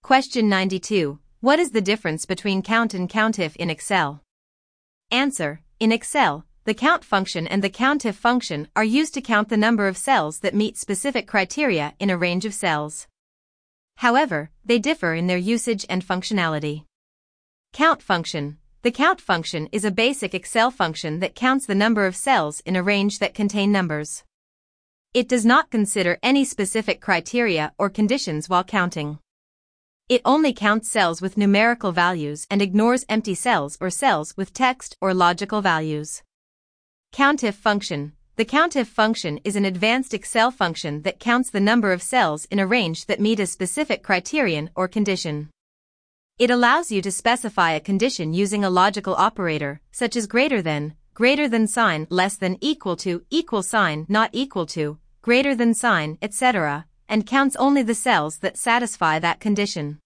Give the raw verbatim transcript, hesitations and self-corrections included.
Question ninety-two. What is the difference between count and countif in Excel? Answer. In Excel, the count function and the countif function are used to count the number of cells that meet specific criteria in a range of cells. However, they differ in their usage and functionality. Count function. The count function is a basic Excel function that counts the number of cells in a range that contain numbers. It does not consider any specific criteria or conditions while counting. It only counts cells with numerical values and ignores empty cells or cells with text or logical values. Countif function. The countif function is an advanced Excel function that counts the number of cells in a range that meet a specific criterion or condition. It allows you to specify a condition using a logical operator, such as greater than, greater than sign, less than, equal to, equal sign, not equal to, greater than sign, et cetera, and counts only the cells that satisfy that condition.